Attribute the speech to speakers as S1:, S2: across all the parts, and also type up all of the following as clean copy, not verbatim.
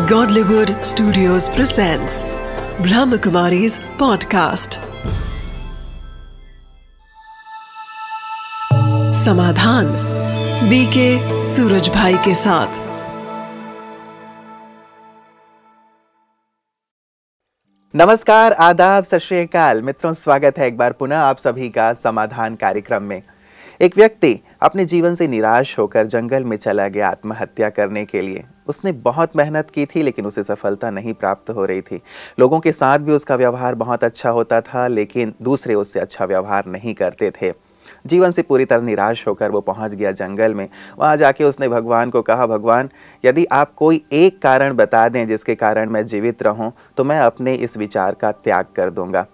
S1: Godlywood Studios presents Brahmakumari's podcast. समाधान B K Suraj भाई के साथ।
S2: नमस्कार, आदाब, सत श्री अकाल मित्रों, स्वागत है एक बार पुनः आप सभी का समाधान कार्यक्रम में। एक व्यक्ति अपने जीवन से निराश होकर जंगल में चला गया आत्महत्या करने के लिए। उसने बहुत मेहनत की थी लेकिन उसे सफलता नहीं प्राप्त हो रही थी। लोगों के साथ भी उसका व्यवहार बहुत अच्छा होता था लेकिन दूसरे उससे अच्छा व्यवहार नहीं करते थे। जीवन से पूरी तरह निराश होकर वो पहुंच गया जंगल में। वहां जाके उसने भगवान को कहा, भगवान यदि आप कोई एक कारण बता दें जिसके कारण मैं जीवित रहूं तो मैं अपने इस विचार का त्याग कर दूंगा।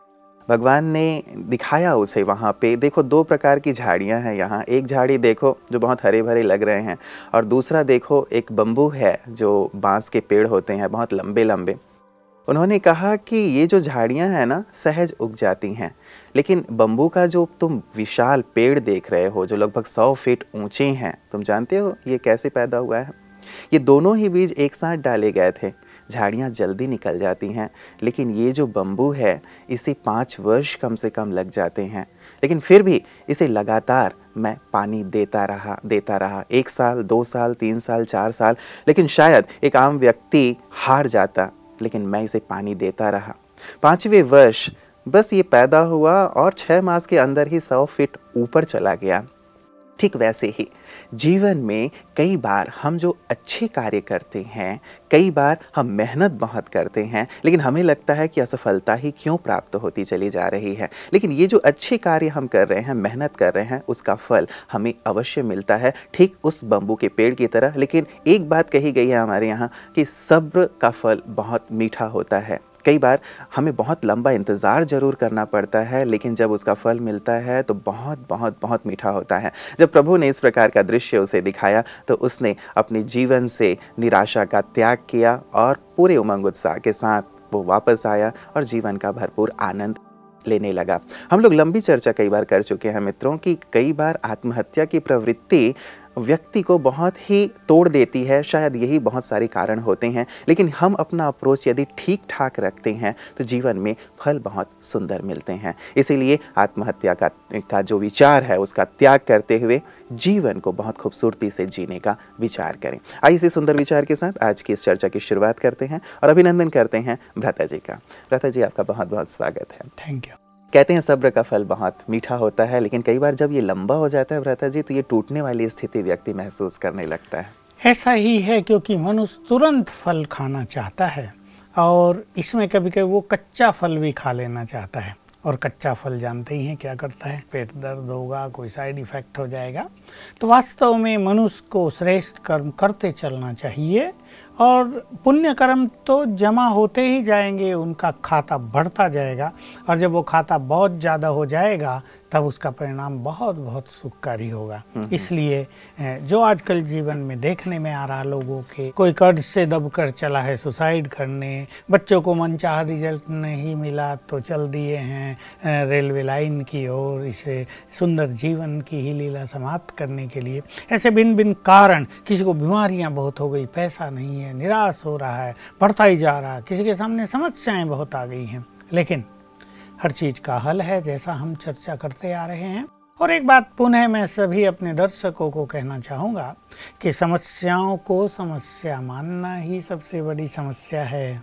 S2: भगवान ने दिखाया उसे वहाँ पे, देखो दो प्रकार की झाड़ियाँ हैं यहाँ। एक झाड़ी देखो जो बहुत हरे भरे लग रहे हैं और दूसरा देखो एक बम्बू है जो बांस के पेड़ होते हैं बहुत लंबे लंबे। उन्होंने कहा कि ये जो झाड़ियाँ हैं ना सहज उग जाती हैं, लेकिन बम्बू का जो तुम विशाल पेड़ देख रहे हो जो लगभग 100 फीट ऊंचे हैं, तुम जानते हो ये कैसे पैदा हुआ है? ये दोनों ही बीज एक साथ डाले गए थे। झाड़ियाँ जल्दी निकल जाती हैं लेकिन ये जो बम्बू है इसे 5 वर्ष कम से कम लग जाते हैं, लेकिन फिर भी इसे लगातार मैं पानी देता रहा 1 साल, 2 साल, 3 साल, 4 साल, लेकिन शायद एक आम व्यक्ति हार जाता, लेकिन मैं इसे पानी देता रहा। 5वें वर्ष बस ये पैदा हुआ और 6 मास के अंदर ही 100 फीट ऊपर चला गया। ठीक वैसे ही जीवन में कई बार हम जो अच्छे कार्य करते हैं, कई बार हम मेहनत बहुत करते हैं लेकिन हमें लगता है कि असफलता ही क्यों प्राप्त होती चली जा रही है। लेकिन ये जो अच्छे कार्य हम कर रहे हैं, मेहनत कर रहे हैं, उसका फल हमें अवश्य मिलता है, ठीक उस बम्बू के पेड़ की तरह। लेकिन एक बात कही गई है हमारे यहाँ कि सब्र का फल बहुत मीठा होता है। कई बार हमें बहुत लंबा इंतज़ार ज़रूर करना पड़ता है लेकिन जब उसका फल मिलता है तो बहुत बहुत बहुत मीठा होता है। जब प्रभु ने इस प्रकार का दृश्य उसे दिखाया तो उसने अपने जीवन से निराशा का त्याग किया और पूरे उमंग उत्साह के साथ वो वापस आया और जीवन का भरपूर आनंद लेने लगा। हम लोग लंबी चर्चा कई बार कर चुके हैं मित्रों कि कई बार आत्महत्या की प्रवृत्ति व्यक्ति को बहुत ही तोड़ देती है। शायद यही बहुत सारे कारण होते हैं, लेकिन हम अपना अप्रोच यदि ठीक ठाक रखते हैं तो जीवन में फल बहुत सुंदर मिलते हैं। इसीलिए आत्महत्या का जो विचार है उसका त्याग करते हुए जीवन को बहुत खूबसूरती से जीने का विचार करें। आइए इसी सुंदर विचार के साथ आज की इस चर्चा की शुरुआत करते हैं और अभिनंदन करते हैं भ्राता जी का। भ्राता जी, आपका बहुत बहुत स्वागत है।
S3: Thank you.
S2: कहते हैं सब्र का फल बहुत मीठा होता है, लेकिन कई बार जब ये लंबा हो जाता है भ्राता जी तो ये टूटने वाली स्थिति व्यक्ति महसूस करने लगता है।
S3: ऐसा ही है क्योंकि मनुष्य तुरंत फल खाना चाहता है और इसमें कभी कभी वो कच्चा फल भी खा लेना चाहता है। और कच्चा फल जानते ही हैं क्या करता है, पेट दर्द होगा, कोई साइड इफ़ेक्ट हो जाएगा। तो वास्तव में मनुष्य को श्रेष्ठ कर्म करते चलना चाहिए और पुण्य कर्म तो जमा होते ही जाएंगे, उनका खाता बढ़ता जाएगा और जब वो खाता बहुत ज़्यादा हो जाएगा तब उसका परिणाम बहुत बहुत सुखकारी होगा। इसलिए जो आजकल जीवन में देखने में आ रहा, लोगों के कोई कर्ज से दबकर चला है सुसाइड करने, बच्चों को मनचाहा रिजल्ट नहीं मिला तो चल दिए हैं रेलवे लाइन की ओर, इसे सुंदर जीवन की ही लीला समाप्त करने के लिए। ऐसे भिन्न भिन्न कारण, किसी को बीमारियां बहुत हो गई, पैसा नहीं है, निराश हो रहा है, बढ़ता ही जा रहा है, किसी के सामने समस्याएं बहुत आ गई हैं। लेकिन हर चीज़ का हल है, जैसा हम चर्चा करते आ रहे हैं। और एक बात पुनः मैं सभी अपने दर्शकों को कहना चाहूँगा कि समस्याओं को समस्या मानना ही सबसे बड़ी समस्या है।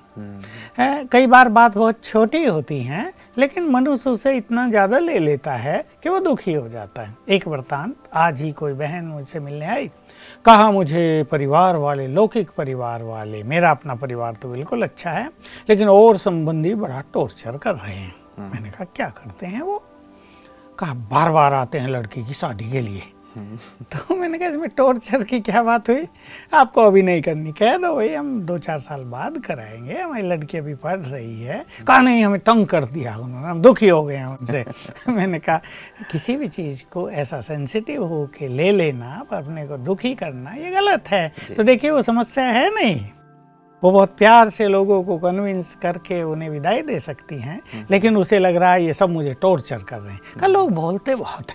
S3: कई बार बात बहुत छोटी होती है लेकिन मनुष्य उसे इतना ज़्यादा ले लेता है कि वो दुखी हो जाता है। एक वृत्तांत, आज ही कोई बहन मुझसे मिलने आई, कहा मुझे परिवार वाले, लौकिक परिवार वाले, मेरा अपना परिवार तो बिल्कुल अच्छा है लेकिन और संबंधी बड़ा टॉर्चर कर रहे हैं। मैंने कहा क्या करते हैं वो? कहा बार बार आते हैं लड़की की शादी के लिए। तो मैंने कहा इसमें टॉर्चर की क्या बात हुई, आपको अभी नहीं करनी, कह दो भाई हम 2-4 साल बाद कराएंगे, हमारी लड़की अभी पढ़ रही है। कहा नहीं, हमें तंग कर दिया उन्होंने, हम दुखी हो गए हैं उनसे। मैंने कहा किसी भी चीज़ को ऐसा सेंसिटिव हो के ले लेना, अपने को दुखी करना, ये गलत है। तो देखिए वो समस्या है नहीं, वो बहुत प्यार से लोगों को कन्विंस करके उन्हें विदाई दे सकती हैं, लेकिन उसे लग रहा है ये सब मुझे टॉर्चर कर रहे हैं। कल लोग बोलते बहुत हैं,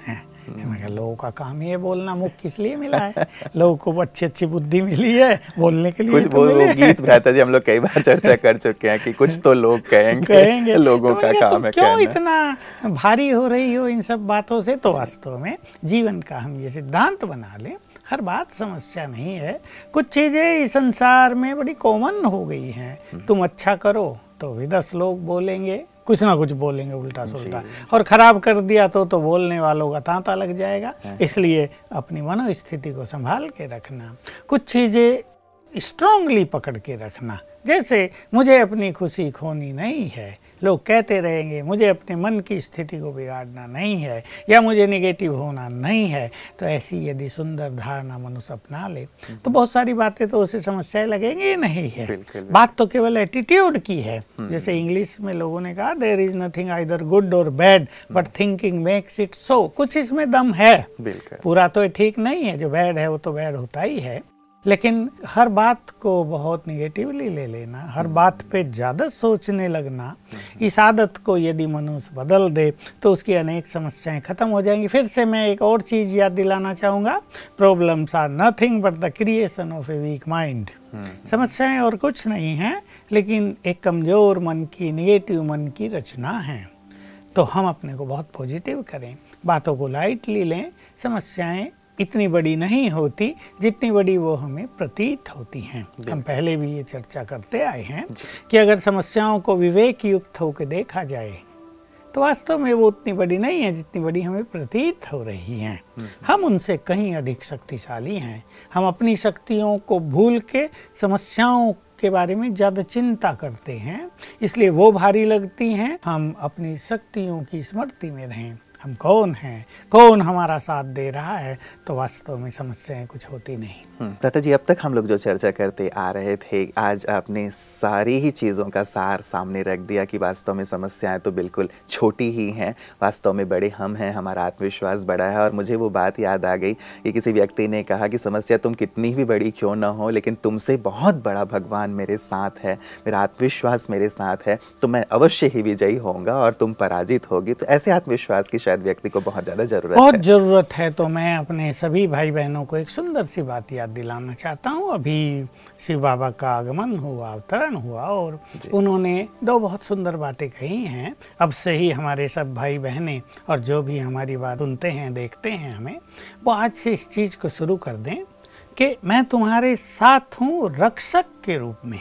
S3: मैं कहा लोगों का काम ही है बोलना, मुख किस लिए मिला है? लोगों को अच्छी अच्छी बुद्धि मिली है बोलने के लिए।
S2: कुछ
S3: तो
S2: वो गीत भ्राता जी हम लोग कई बार चर्चा कर चुके हैं कि कुछ तो लोग कहेंगे लोगों
S3: तो
S2: का काम
S3: तुम
S2: है
S3: क्यों
S2: कहना।
S3: इतना भारी हो रही हो इन सब बातों से? तो वास्तव में जीवन का हम ये सिद्धांत बना लें, हर बात समस्या नहीं है। कुछ चीजें इस संसार में बड़ी कॉमन हो गई हैं। तुम अच्छा करो तो भी 10 लोग बोलेंगे, कुछ ना कुछ बोलेंगे उल्टा सुल्टा, और खराब कर दिया तो बोलने वालों का तांता लग जाएगा। इसलिए अपनी मनोस्थिति को संभाल के रखना, कुछ चीजें स्ट्रांगली पकड़ के रखना। जैसे मुझे अपनी खुशी खोनी नहीं है, लोग कहते रहेंगे, मुझे अपने मन की स्थिति को बिगाड़ना नहीं है या मुझे नेगेटिव होना नहीं है। तो ऐसी यदि सुंदर धारणा मनुष्य अपना ले तो बहुत सारी बातें तो उसे समस्याएं लगेंगी नहीं है। बात तो केवल एटीट्यूड की है। जैसे इंग्लिश में लोगों ने कहा, there is nothing either good or bad but thinking makes it so. कुछ इसमें दम है, पूरा तो ठीक नहीं है, जो बैड है वो तो बैड होता ही है। लेकिन हर बात को बहुत निगेटिवली ले लेना, हर बात पे ज़्यादा सोचने लगना, इस आदत को यदि मनुष्य बदल दे तो उसकी अनेक समस्याएं खत्म हो जाएंगी। फिर से मैं एक और चीज़ याद दिलाना चाहूँगा, problems are nothing but the creation of a weak mind. समस्याएं और कुछ नहीं हैं, लेकिन एक कमज़ोर मन की, निगेटिव मन की रचना है। तो हम अपने को बहुत पॉजिटिव करें, बातों को लाइटली लें। समस्याएं इतनी बड़ी नहीं होती जितनी बड़ी वो हमें प्रतीत होती हैं। हम पहले भी ये चर्चा करते आए हैं कि अगर समस्याओं को विवेक युक्त होकर देखा जाए तो वास्तव में वो उतनी बड़ी नहीं है जितनी बड़ी हमें प्रतीत हो रही हैं। हम उनसे कहीं अधिक शक्तिशाली हैं। हम अपनी शक्तियों को भूल के समस्याओं के बारे में ज़्यादा चिंता करते हैं, इसलिए वो भारी लगती हैं। हम अपनी शक्तियों की स्मृति में रहें, हम कौन हैं, कौन हमारा साथ दे रहा है, तो वास्तव में समस्याएं कुछ होती नहीं।
S2: भ्राता जी, अब तक हम लोग जो चर्चा करते आ रहे थे, आज आपने सारी ही चीज़ों का सार सामने रख दिया कि वास्तव में समस्याएं तो बिल्कुल छोटी ही हैं, वास्तव में बड़े हम हैं, हमारा आत्मविश्वास बड़ा है। और मुझे वो बात याद आ गई कि किसी व्यक्ति ने कहा कि समस्या तुम कितनी भी बड़ी क्यों ना हो, लेकिन तुमसे बहुत बड़ा भगवान मेरे साथ है, मेरा आत्मविश्वास मेरे साथ है, तो मैं अवश्य ही विजयी होऊंगा और तुम पराजित होगी। तो ऐसे आत्मविश्वास की शायद व्यक्ति को बहुत ज़्यादा ज़रूरत है।
S3: तो मैं अपने सभी भाई बहनों को एक सुंदर सी बात याद दिलाना चाहता हूँ। अभी शिव बाबा का आगमन हुआ, अवतरण हुआ, और उन्होंने 2 बहुत सुंदर बातें कही हैं। अब से ही हमारे सब भाई बहनें और जो भी हमारी बात सुनते हैं, देखते हैं हमें, वो आज से इस चीज़ को शुरू कर दें कि मैं तुम्हारे साथ हूँ रक्षक के रूप में,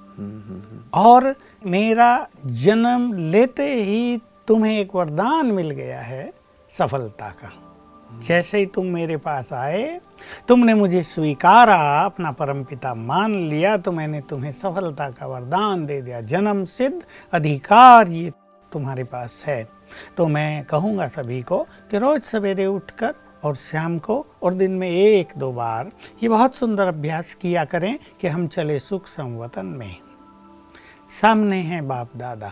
S3: और मेरा जन्म लेते ही तुम्हें एक वरदान मिल गया है सफलता का। जैसे ही तुम मेरे पास आए, तुमने मुझे स्वीकारा, अपना परमपिता मान लिया, तो मैंने तुम्हें सफलता का वरदान दे दिया। जन्म सिद्ध अधिकार ये तुम्हारे पास है। तो मैं कहूँगा सभी को कि रोज सवेरे उठकर और शाम को और दिन में 1-2 बार ये बहुत सुंदर अभ्यास किया करें कि हम चले सुख संवतन में। सामने हैं बाप दादा,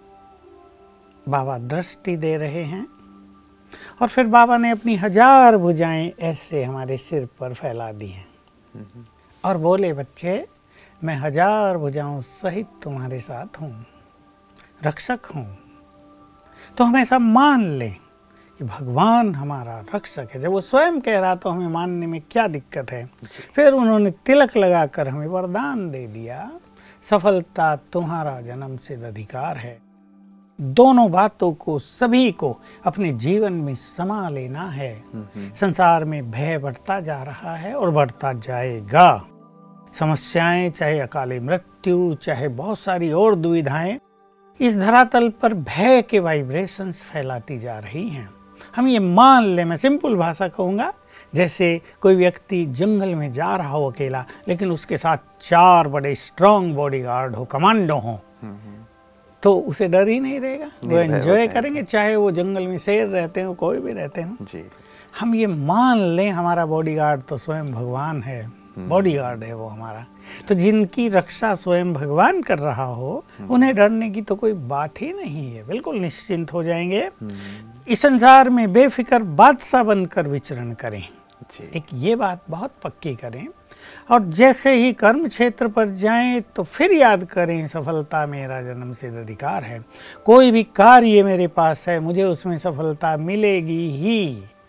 S3: बाबा दृष्टि दे रहे हैं, और फिर बाबा ने अपनी 1000 भुजाएं ऐसे हमारे सिर पर फैला दी हैं और बोले, बच्चे मैं 1000 भुजाओं सहित तुम्हारे साथ हूँ, रक्षक हूँ। तो हमेशा मान लें कि भगवान हमारा रक्षक है। जब वो स्वयं कह रहा तो हमें मानने में क्या दिक्कत है। फिर उन्होंने तिलक लगाकर हमें वरदान दे दिया, सफलता तुम्हारा जन्म सिद्ध अधिकार है। दोनों बातों को सभी को अपने जीवन में समा लेना है। संसार में भय बढ़ता जा रहा है और बढ़ता जाएगा। समस्याएं, चाहे अकाली मृत्यु, चाहे बहुत सारी और दुविधाएं, इस धरातल पर भय के वाइब्रेशंस फैलाती जा रही हैं। हम ये मान लें, मैं सिंपल भाषा कहूँगा, जैसे कोई व्यक्ति जंगल में जा रहा हो अकेला, लेकिन उसके साथ 4 बड़े स्ट्रांग बॉडीगार्ड हो, कमांडो हो, तो उसे डर ही नहीं रहेगा। वो एंजॉय करेंगे, चाहे वो जंगल में शेर रहते हो, कोई भी रहते हो जी। हम ये मान लें हमारा बॉडीगार्ड तो स्वयं भगवान है, बॉडीगार्ड है वो हमारा। तो जिनकी रक्षा स्वयं भगवान कर रहा हो, उन्हें डरने की तो कोई बात ही नहीं है, बिल्कुल निश्चिंत हो जाएंगे। इस संसार में बेफिक्र बादशाह बनकर विचरण करें, एक ये बात बहुत पक्की करें। और जैसे ही कर्म क्षेत्र पर जाएं तो फिर याद करें, सफलता मेरा जन्म सिद्ध अधिकार है। कोई भी कार्य मेरे पास है, मुझे उसमें सफलता मिलेगी ही।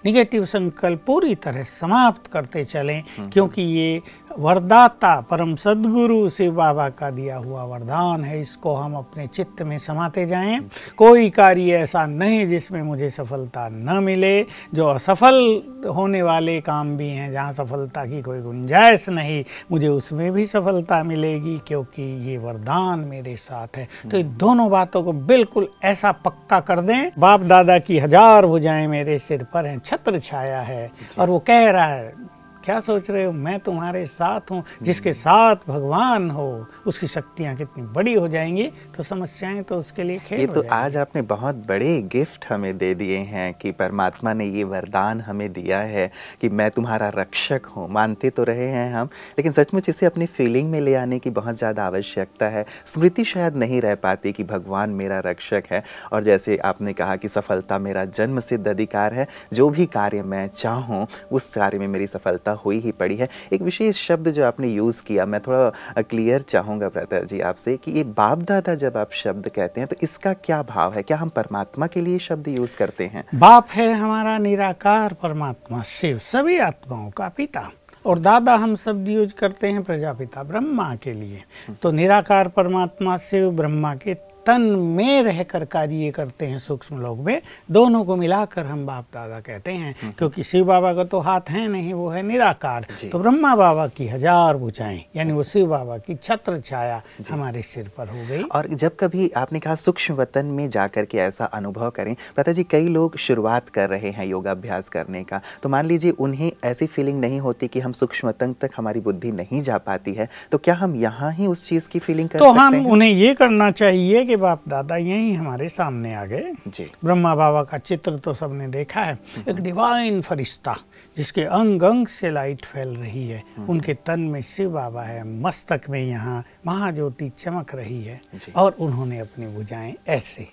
S3: निगेटिव संकल्प पूरी तरह समाप्त करते चलें, क्योंकि ये वरदाता परम सद्गुरु शिव बाबा का दिया हुआ वरदान है। इसको हम अपने चित्त में समाते जाएं। कोई कार्य ऐसा नहीं जिसमें मुझे सफलता न मिले। जो असफल होने वाले काम भी हैं, जहाँ सफलता की कोई गुंजाइश नहीं, मुझे उसमें भी सफलता मिलेगी, क्योंकि ये वरदान मेरे साथ है। तो इन दोनों बातों को बिल्कुल ऐसा पक्का कर दें। बाप दादा की 1000 भुजाएं मेरे सिर पर हैं, छत्र छाया है, और वो कह रहा है, क्या सोच रहे हो, मैं तुम्हारे साथ हूँ। जिसके साथ भगवान हो उसकी शक्तियाँ कितनी बड़ी हो जाएंगी, तो समस्याएं तो उसके लिए खेल
S2: ये
S3: हो
S2: तो
S3: जाएंगी।
S2: आज आपने बहुत बड़े गिफ्ट हमें दे दिए हैं कि परमात्मा ने ये वरदान हमें दिया है कि मैं तुम्हारा रक्षक हूँ। मानते तो रहे हैं हम, लेकिन सचमुच इसे अपनी फीलिंग में ले आने की बहुत ज़्यादा आवश्यकता है। स्मृति शायद नहीं रह पाती कि भगवान मेरा रक्षक है, और जैसे आपने कहा कि सफलता मेरा जन्म सिद्ध अधिकार है। जो भी कार्य मैं चाहूँ उस कार्य में मेरी सफलता हुई ही पड़ी है। एक विशेष शब्द जो आपने यूज़ किया, मैं थोड़ा क्लियर चाहूँगा ब्रदर जी आपसे कि ये बाप दादा जब आप शब्द कहते हैं तो इसका क्या भाव है? क्या हम परमात्मा के लिए शब्द यूज़ करते हैं?
S3: बाप है हमारा निराकार परमात्मा शिव, सभी आत्माओं का पिता, और दादा हम शब्द यूज करते हैं प्रजापिता ब्रह्मा के लिए। तो निराकार परमात्मा शिव ब्रह्मा के तन में रहकर कार्य करते हैं सूक्ष्म लोक में। दोनों को मिलाकर हम बाप दादा कहते हैं, क्योंकि शिव बाबा का तो हाथ है नहीं, वो है निराकार। तो ब्रह्मा बाबा की 1000 भुजाएं, यानी वो शिव बाबा की छत्र छाया हमारे सिर पर हो गई।
S2: और जब कभी आपने कहा सूक्ष्म वतन में जाकर के ऐसा अनुभव करें, पता जी कई लोग शुरुआत कर रहे हैं योगाभ्यास करने का, तो मान लीजिए उन्हें ऐसी फीलिंग नहीं होती कि हम सूक्ष्म वतन तक हमारी बुद्धि नहीं जा पाती है, तो क्या हम यहाँ ही उस चीज़ की फीलिंग कर
S3: तो
S2: सकते
S3: हम
S2: हैं?
S3: उन्हें ये करना चाहिए कि बाप दादा यही हमारे सामने आ गए।
S2: जी।
S3: ब्रह्मा बाबा का चित्र तो सबने देखा है, एक डिवाइन फरिश्ता जिसके अंग अंग से लाइट फैल रही है। उनके तन में शिव बाबा है, मस्तक में यहाँ महाज्योति चमक रही है, और उन्होंने अपनी भुजाएं ऐसे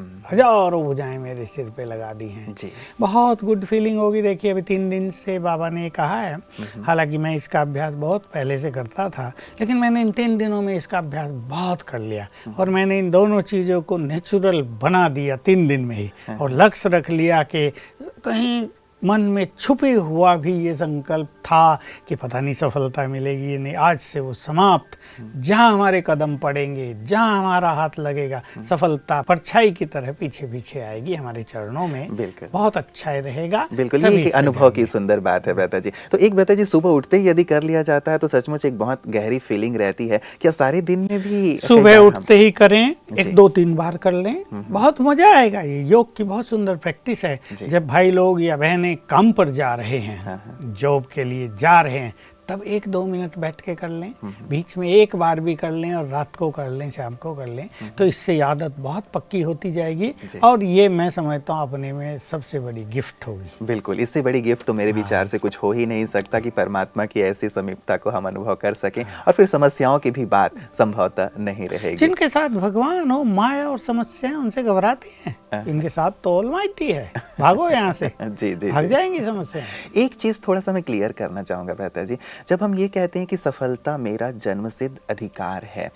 S3: 1000 भुजाएं मेरे सिर पे लगा दी हैं।
S2: जी।
S3: बहुत गुड फीलिंग होगी। देखिए अभी 3 दिन से बाबा ने कहा है, हालांकि मैं इसका अभ्यास बहुत पहले से करता था, लेकिन मैंने इन 3 दिनों में इसका अभ्यास बहुत कर लिया, और मैंने इन दोनों चीज़ों को नेचुरल बना दिया 3 दिन में ही। और लक्ष्य रख लिया कि कहीं मन में छुपे हुआ भी ये संकल्प था कि पता नहीं सफलता मिलेगी नहीं, आज से वो समाप्त। जहाँ हमारे कदम पड़ेंगे, जहाँ हमारा हाथ लगेगा, सफलता परछाई की तरह पीछे पीछे आएगी हमारे चरणों में।
S2: बिल्कुल।
S3: बहुत अच्छा रहेगा।
S2: बिल्कुल,
S3: सभी
S2: ये एक अनुभव की सुंदर बात है ब्रता जी। तो एक ब्रता जी सुबह उठते ही यदि कर लिया जाता है तो सचमुच एक बहुत गहरी फीलिंग रहती है। क्या सारे दिन में भी
S3: सुबह उठते ही करें, 1-2-3 बार कर लें, बहुत मजा आएगा। ये योग की बहुत सुंदर प्रैक्टिस है। जब भाई लोग या बहनें काम पर जा रहे हैं, जॉब के लिए जा रहे हैं, तब 1-2 मिनट बैठ के कर लें, बीच में एक बार भी कर लें, और रात को कर लें, शाम को कर लें, तो इससे आदत बहुत पक्की होती जाएगी। और ये मैं समझता हूँ अपने में सबसे बड़ी गिफ्ट होगी।
S2: बिल्कुल, इससे बड़ी गिफ्ट तो मेरे विचार से कुछ हो ही नहीं सकता कि परमात्मा की ऐसी समीपता को हम अनुभव कर सकें, और फिर समस्याओं की भी बात संभवतः नहीं रहेगी।
S3: जिनके साथ भगवान हो, माया और समस्याएं उनसे घबराती हैं, इनके साथ तो ऑलमाइटी है, भागो यहाँ से।
S2: जी जी,
S3: भाग जाएंगी समस्याएं।
S2: एक चीज थोड़ा सा मैं क्लियर करना चाहूंगा भ्राता जी, जब हम ये कहते हैं कि सफलता मेरा जन्मसिद्ध अधिकार है,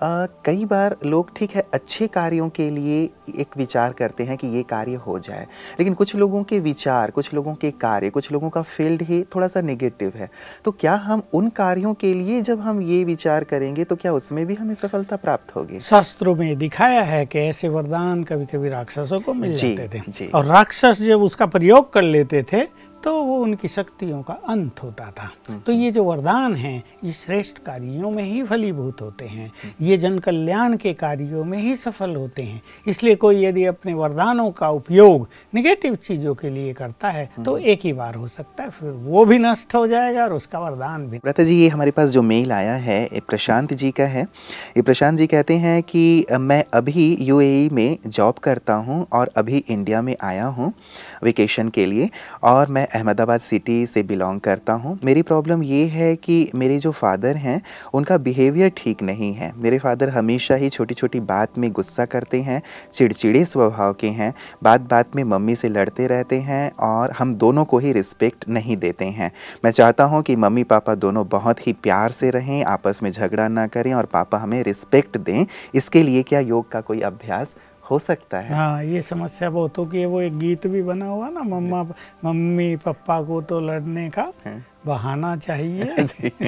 S2: कई बार लोग ठीक है अच्छे कार्यों के लिए एक विचार करते हैं कि ये कार्य हो जाए, लेकिन कुछ लोगों के विचार, कुछ लोगों के कार्य, कुछ लोगों का फील्ड ही थोड़ा सा नेगेटिव है। तो क्या हम उन कार्यों के लिए जब हम ये विचार करेंगे तो क्या उसमें भी हमें सफलता प्राप्त होगी?
S3: शास्त्रों में दिखाया है कि ऐसे वरदान कभी कभी राक्षसों को मिल जाते थे,
S2: जी।
S3: और राक्षस जब उसका प्रयोग कर लेते थे तो वो उनकी शक्तियों का अंत होता था। तो ये जो वरदान हैं, ये श्रेष्ठ कार्यों में ही फलीभूत होते हैं, ये जन कल्याण के कार्यों में ही सफल होते हैं। इसलिए कोई यदि अपने वरदानों का उपयोग नेगेटिव चीज़ों के लिए करता है तो एक ही बार हो सकता है, फिर वो भी नष्ट हो जाएगा और उसका वरदान भी।
S2: ब्रता जी, ये हमारे पास जो मेल आया है ये प्रशांत जी का है। ये प्रशांत जी कहते हैं कि मैं अभी यूएई में जॉब करता हूँ और अभी इंडिया में आया हूँ वेकेशन के लिए, और मैं अहमदाबाद सिटी से बिलोंग करता हूँ। मेरी प्रॉब्लम ये है कि मेरे जो फादर हैं उनका बिहेवियर ठीक नहीं है। मेरे फादर हमेशा ही छोटी छोटी बात में गुस्सा करते हैं, चिड़चिड़े स्वभाव के हैं, बात बात में मम्मी से लड़ते रहते हैं, और हम दोनों को ही रिस्पेक्ट नहीं देते हैं। मैं चाहता हूँ कि मम्मी पापा दोनों बहुत ही प्यार से रहें, आपस में झगड़ा ना करें और पापा हमें रिस्पेक्ट दें। इसके लिए क्या योग का कोई अभ्यास हो सकता है।
S3: हाँ, ये समस्या बहुतों की है। वो एक गीत भी बना हुआ ना, मम्मी पापा को तो लड़ने का बहाना चाहिए।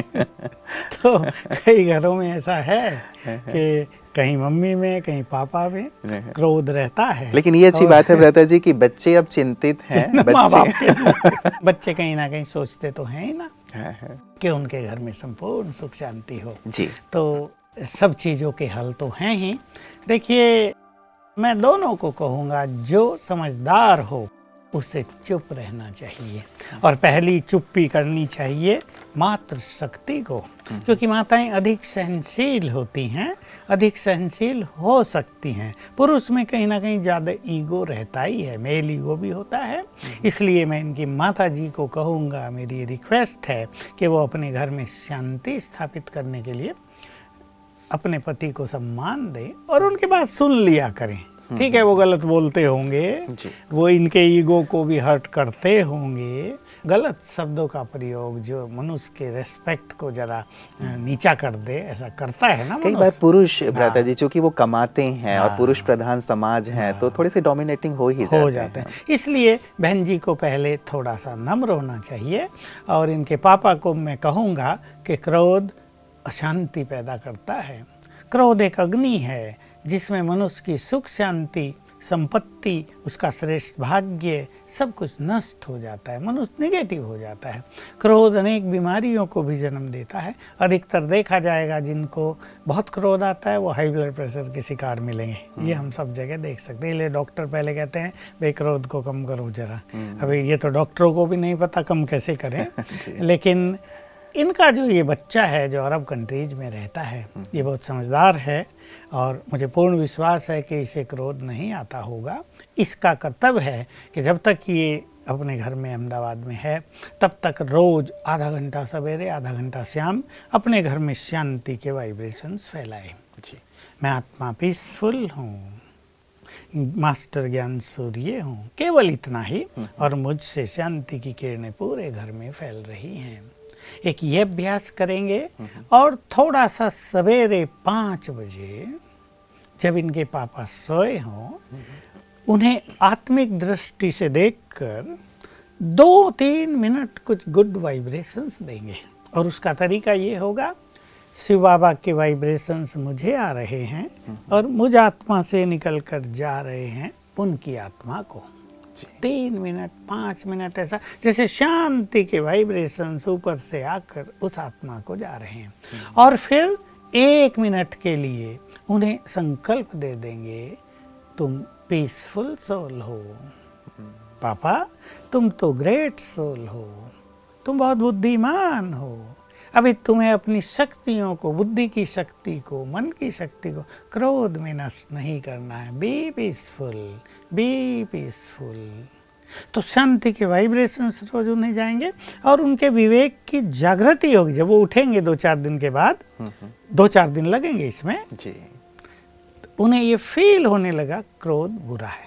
S3: तो कई घरों में ऐसा है कि कहीं मम्मी में कहीं पापा में क्रोध रहता है।
S2: लेकिन ये अच्छी बात है भ्राता जी कि बच्चे अब चिंतित हैं।
S3: माँ बाप के बच्चे कहीं ना कहीं सोचते तो हैं ही ना कि उनके घर में संपूर्ण सुख शांति हो
S2: जी।
S3: तो सब चीज़ों के हल तो हैं ही। देखिए, मैं दोनों को कहूँगा, जो समझदार हो उसे चुप रहना चाहिए और पहली चुप्पी करनी चाहिए मातृ शक्ति को, क्योंकि माताएं अधिक सहनशील होती हैं, अधिक सहनशील हो सकती हैं। पुरुष में कहीं ना कहीं ज़्यादा ईगो रहता ही है, मेल ईगो भी होता है। इसलिए मैं इनकी माता जी को कहूँगा, मेरी रिक्वेस्ट है कि वो अपने घर में शांति स्थापित करने के लिए अपने पति को सम्मान दें और उनकी बात सुन लिया करें। ठीक है, वो गलत बोलते होंगे, वो इनके ईगो को भी हर्ट करते होंगे, गलत शब्दों का प्रयोग जो मनुष्य के रेस्पेक्ट को जरा नीचा कर दे, ऐसा करता है ना
S2: कई बार पुरुष भ्राता जी, चूंकि वो कमाते हैं और पुरुष प्रधान समाज है तो थोड़े से डोमिनेटिंग हो जाते हैं।
S3: इसलिए बहन जी को पहले थोड़ा सा नम्र होना चाहिए। और इनके पापा को मैं कहूँगा कि क्रोध अशांति पैदा करता है। क्रोध एक अग्नि है जिसमें मनुष्य की सुख शांति, संपत्ति, उसका श्रेष्ठ भाग्य सब कुछ नष्ट हो जाता है, मनुष्य निगेटिव हो जाता है। क्रोध अनेक बीमारियों को भी जन्म देता है। अधिकतर देखा जाएगा जिनको बहुत क्रोध आता है वो हाई ब्लड प्रेशर के शिकार मिलेंगे। ये हम सब जगह देख सकते हैं। इसलिए डॉक्टर पहले कहते हैं भाई क्रोध को कम करो जरा। अभी ये तो डॉक्टरों को भी नहीं पता कम कैसे करें। लेकिन इनका जो ये बच्चा है जो अरब कंट्रीज में रहता है, ये बहुत समझदार है और मुझे पूर्ण विश्वास है कि इसे क्रोध नहीं आता होगा। इसका कर्तव्य है कि जब तक ये अपने घर में अहमदाबाद में है तब तक रोज़ आधा घंटा सवेरे आधा घंटा शाम अपने घर में शांति के वाइब्रेशंस फैलाए। मैं आत्मा पीसफुल हूँ, मास्टर ज्ञान सूर्य हूँ, केवल इतना ही, और मुझसे शांति की किरणें पूरे घर में फैल रही हैं। एक ये अभ्यास करेंगे और थोड़ा सा सवेरे 5 बजे जब इनके पापा सोए हों, उन्हें आत्मिक दृष्टि से देखकर 2-3 मिनट कुछ गुड वाइब्रेशंस देंगे। और उसका तरीका ये होगा, शिव बाबा के वाइब्रेशंस मुझे आ रहे हैं और मुझ आत्मा से निकल कर जा रहे हैं उनकी आत्मा को। 3 मिनट 5 मिनट ऐसा जैसे शांति के वाइब्रेशंस ऊपर से आकर उस आत्मा को जा रहे हैं। और फिर 1 मिनट के लिए उन्हें संकल्प दे देंगे, तुम पीसफुल सोल हो पापा, तुम तो ग्रेट सोल हो, तुम बहुत बुद्धिमान हो। अभी तुम्हें अपनी शक्तियों को, बुद्धि की शक्ति को, मन की शक्ति को क्रोध में नष्ट नहीं करना है। Be peaceful, be peaceful. तो शांति के वाइब्रेशंस रोज उन्हें जाएंगे और उनके विवेक की जागृति होगी। जब वो उठेंगे 2-4 दिन के बाद, 2-4 दिन लगेंगे इसमें जी, उन्हें ये फील होने लगा क्रोध बुरा है।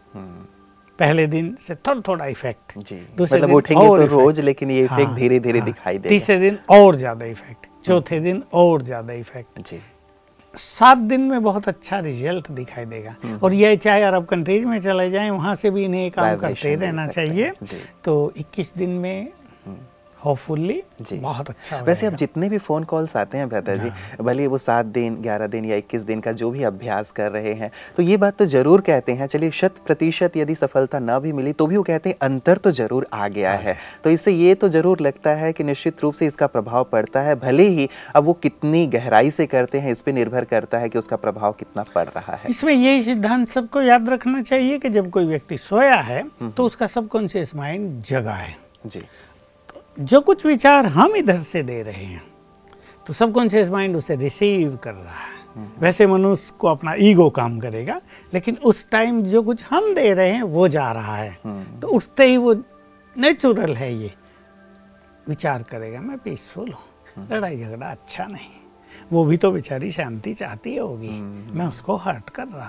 S3: पहले दिन से थोड़ा थोड़ा इफेक्ट जी,
S2: मतलब उठेंगे तो रोज, लेकिन ये इफेक्ट धीरे धीरे दिखाई देगा।
S3: तीसरे दिन और ज्यादा इफेक्ट, चौथे दिन और ज्यादा इफेक्ट जी, 7 दिन में बहुत अच्छा रिजल्ट दिखाई देगा। और ये चाहे अरब कंट्रीज में चले जाएं, वहां से भी इन्हें काम करते रहना चाहिए। तो 21 दिन में होपफुली बहुत अच्छा।
S2: वैसे अब जितने भी फ़ोन कॉल्स आते हैं भ्राता जी, भले वो 7 दिन 11 दिन या 21 दिन का जो भी अभ्यास कर रहे हैं, तो ये बात तो जरूर कहते हैं, चलिए 100% यदि सफलता ना भी मिली तो भी वो कहते हैं अंतर तो जरूर आ गया है। तो इससे ये तो जरूर लगता है कि निश्चित रूप से इसका प्रभाव पड़ता है। भले ही अब वो कितनी गहराई से करते हैं इस पर निर्भर करता है कि उसका प्रभाव कितना पड़ रहा है।
S3: इसमें यही सिद्धांत सबको याद रखना चाहिए कि जब कोई व्यक्ति सोया है तो उसका सबकॉन्शियस माइंड जगा है जी। जो कुछ विचार हम इधर से दे रहे हैं तो सबकॉन्शियस माइंड उसे रिसीव कर रहा है। वैसे मनुष्य को अपना ईगो काम करेगा, लेकिन उस टाइम जो कुछ हम दे रहे हैं वो जा रहा है। तो उठते ही वो नेचुरल है, ये विचार करेगा मैं पीसफुल हूँ, लड़ाई झगड़ा अच्छा नहीं। वो भी तो बेचारी शांति चाहती होगी, मैं उसको हर्ट कर रहा हूँ,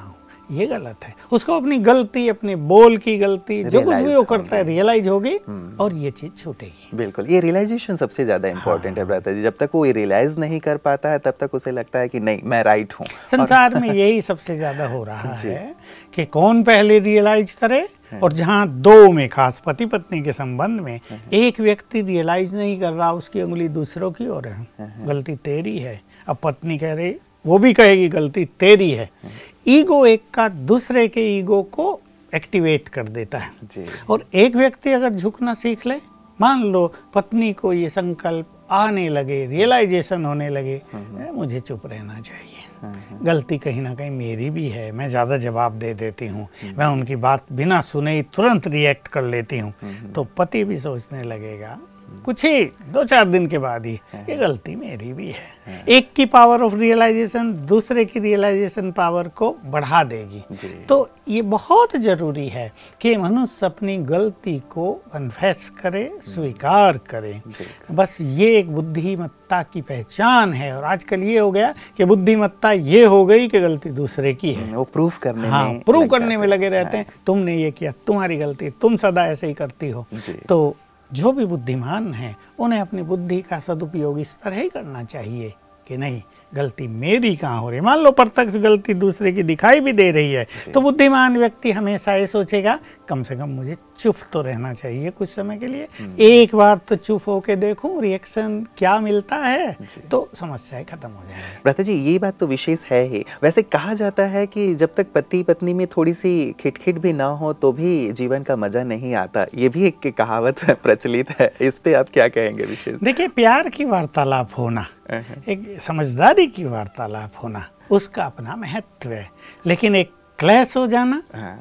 S3: ये गलत है। उसको अपनी गलती, अपने बोल की गलती, जो कुछ भी वो करता है रियलाइज होगी और ये चीज छूटेगी।
S2: बिल्कुल, ये रियलाइजेशन सबसे ज्यादा इंपॉर्टेंट है भ्राता जी। जब तक वो रियलाइज नहीं कर पाता है तब तक उसे लगता है कि नहीं मैं राइट हूँ।
S3: संसार में यही सबसे ज्यादा हो रहा है कि कौन पहले रियलाइज करे, और जहाँ दो में, खास पति पत्नी के संबंध में, एक व्यक्ति रियलाइज नहीं कर रहा, उसकी उंगली दूसरों की ओर है, गलती तेरी है। अब पत्नी कह रही, वो भी कहेगी गलती तेरी है। ईगो एक का दूसरे के ईगो को एक्टिवेट कर देता है
S2: जी।
S3: और एक व्यक्ति अगर झुकना सीख ले, मान लो पत्नी को ये संकल्प आने लगे, रियलाइजेशन होने लगे, मुझे चुप रहना चाहिए, गलती कहीं ना कहीं मेरी भी है, मैं ज़्यादा जवाब दे देती हूँ, मैं उनकी बात बिना सुने ही तुरंत रिएक्ट कर लेती हूँ, तो पति भी सोचने लगेगा कुछ ही 2-4 दिन के बाद ही ये गलती मेरी भी है। एक की पावर ऑफ रियलाइजेशन दूसरे की रियलाइजेशन पावर को बढ़ा देगी। तो ये बहुत जरूरी है कि मनुष्य अपनी गलती को कन्फेस करे, स्वीकार करे। बस ये एक बुद्धिमत्ता की पहचान है। और आजकल ये हो गया कि बुद्धिमत्ता ये हो गई कि गलती दूसरे की है,
S2: वो प्रूफ करने में
S3: प्रूव करने में लगे रहते हैं। तुमने ये किया, तुम्हारी गलती, तुम सदा ऐसे ही करती हो। तो जो भी बुद्धिमान हैं उन्हें अपनी बुद्धि का सदुपयोग इस तरह ही करना चाहिए कि नहीं, गलती मेरी कहाँ हो रही है। मान लो प्रत्यक्ष गलती दूसरे की दिखाई भी दे रही है, तो बुद्धिमान व्यक्ति हमेशा ये सोचेगा कम से कम मुझे चुप तो रहना चाहिए कुछ समय के लिए, एक बार तो चुप होके देखूं रिएक्शन क्या मिलता है, तो समस्या खत्म हो जाएगी।
S2: भ्राता जी ये बात तो विशेष है ही। वैसे कहा जाता है कि जब तक पति पत्नी में थोड़ी सी खिटखिट भी ना हो तो भी जीवन का मजा नहीं आता, ये भी एक कहावत प्रचलित है, इस पे आप क्या कहेंगे विशेष?
S3: देखिए, प्यार की वार्तालाप होना, एक समझदारी की वार्तालाप होना, उसका अपना महत्व है। लेकिन एक क्लैश हो जाना,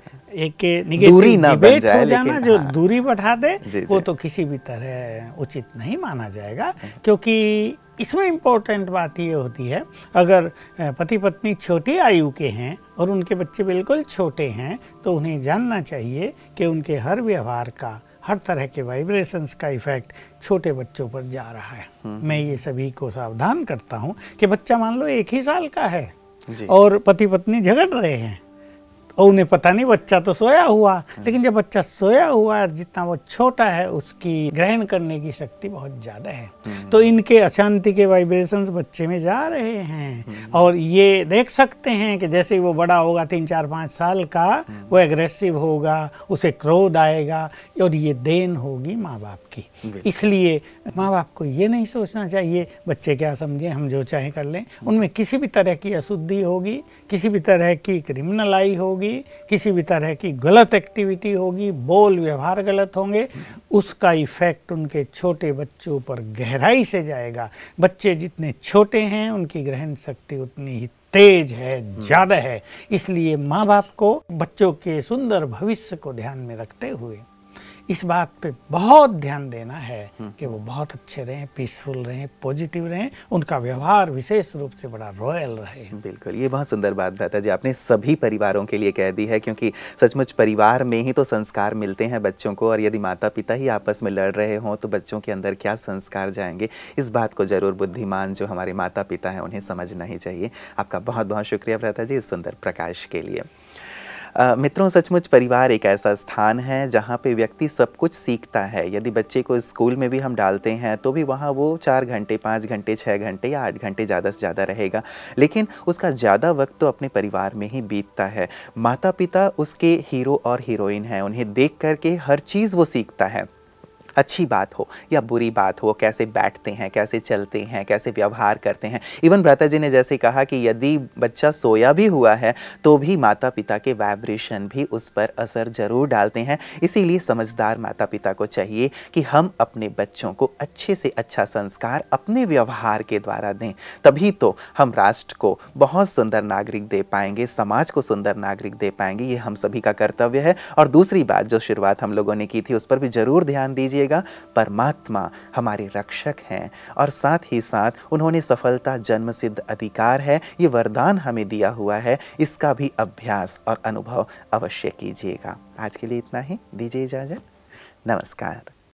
S3: एक निगेटिव डिबेट हो जाना जो दूरी बढ़ा दे, वो तो किसी भी तरह उचित नहीं माना जाएगा। क्योंकि इसमें इम्पोर्टेंट बात ये होती है, अगर पति पत्नी छोटी आयु के हैं और उनके बच्चे बिल्कुल छोटे हैं, तो उन्हें जानना चाहिए कि उनके हर व्यवहार का, हर तरह के वाइब्रेशंस का इफेक्ट छोटे बच्चों पर जा रहा है। मैं ये सभी को सावधान करता हूँ कि बच्चा मान लो 1 ही साल का है और पति पत्नी झगड़ रहे हैं, और उन्हें पता नहीं, बच्चा तो सोया हुआ, लेकिन जब बच्चा सोया हुआ है, जितना वो छोटा है उसकी ग्रहण करने की शक्ति बहुत ज़्यादा है। तो इनके अशांति के वाइब्रेशंस बच्चे में जा रहे हैं, और ये देख सकते हैं कि जैसे वो बड़ा होगा 3-4-5 साल का, वो एग्रेसिव होगा, उसे क्रोध आएगा, और ये देन होगी माँ बाप की। इसलिए माँ बाप को ये नहीं सोचना चाहिए बच्चे क्या समझे, हम जो चाहे कर लें। उनमें किसी भी तरह की अशुद्धि होगी, किसी भी तरह की क्रिमिनलाई होगी, किसी भी तरह की गलत एक्टिविटी होगी, बोल व्यवहार गलत होंगे, उसका इफेक्ट उनके छोटे बच्चों पर गहराई से जाएगा। बच्चे जितने छोटे हैं उनकी ग्रहण शक्ति उतनी ही तेज है, ज्यादा है। इसलिए माँ बाप को बच्चों के सुंदर भविष्य को ध्यान में रखते हुए इस बात पे बहुत ध्यान देना है कि वो बहुत अच्छे रहें, पीसफुल रहें, पॉजिटिव रहें, उनका व्यवहार विशेष रूप से बड़ा रॉयल रहे।
S2: बिल्कुल, ये बहुत सुंदर बात भ्राता जी आपने सभी परिवारों के लिए कह दी है, क्योंकि सचमुच परिवार में ही तो संस्कार मिलते हैं बच्चों को, और यदि माता पिता ही आपस में लड़ रहे हों तो बच्चों के अंदर क्या संस्कार जाएंगे, इस बात को जरूर बुद्धिमान जो हमारे माता पिता हैं उन्हें समझना ही चाहिए। आपका बहुत बहुत शुक्रिया भ्राता जी इस सुंदर प्रकाश के लिए। मित्रों, सचमुच परिवार एक ऐसा स्थान है जहाँ पे व्यक्ति सब कुछ सीखता है। यदि बच्चे को स्कूल में भी हम डालते हैं तो भी वहाँ वो 4 घंटे, 5 घंटे, 6 घंटे या 8 घंटे ज़्यादा से ज़्यादा रहेगा, लेकिन उसका ज़्यादा वक्त तो अपने परिवार में ही बीतता है। माता पिता उसके हीरो और हीरोइन हैं, उन्हें देख करके हर चीज़ वो सीखता है, अच्छी बात हो या बुरी बात हो, कैसे बैठते हैं, कैसे चलते हैं, कैसे व्यवहार करते हैं। इवन भ्राता जी ने जैसे कहा कि यदि बच्चा सोया भी हुआ है तो भी माता पिता के वाइब्रेशन भी उस पर असर जरूर डालते हैं। इसीलिए समझदार माता पिता को चाहिए कि हम अपने बच्चों को अच्छे से अच्छा संस्कार अपने व्यवहार के द्वारा दें, तभी तो हम राष्ट्र को बहुत सुंदर नागरिक दे पाएंगे, समाज को सुंदर नागरिक दे पाएंगे। ये हम सभी का कर्तव्य है। और दूसरी बात जो शुरुआत हम लोगों ने की थी उस पर भी जरूर ध्यान दीजिए। परमात्मा हमारे रक्षक हैं और साथ ही साथ उन्होंने सफलता जन्म सिद्ध अधिकार है, ये वरदान हमें दिया हुआ है, इसका भी अभ्यास और अनुभव अवश्य कीजिएगा। आज के लिए इतना ही, दीजिए इजाजत, नमस्कार।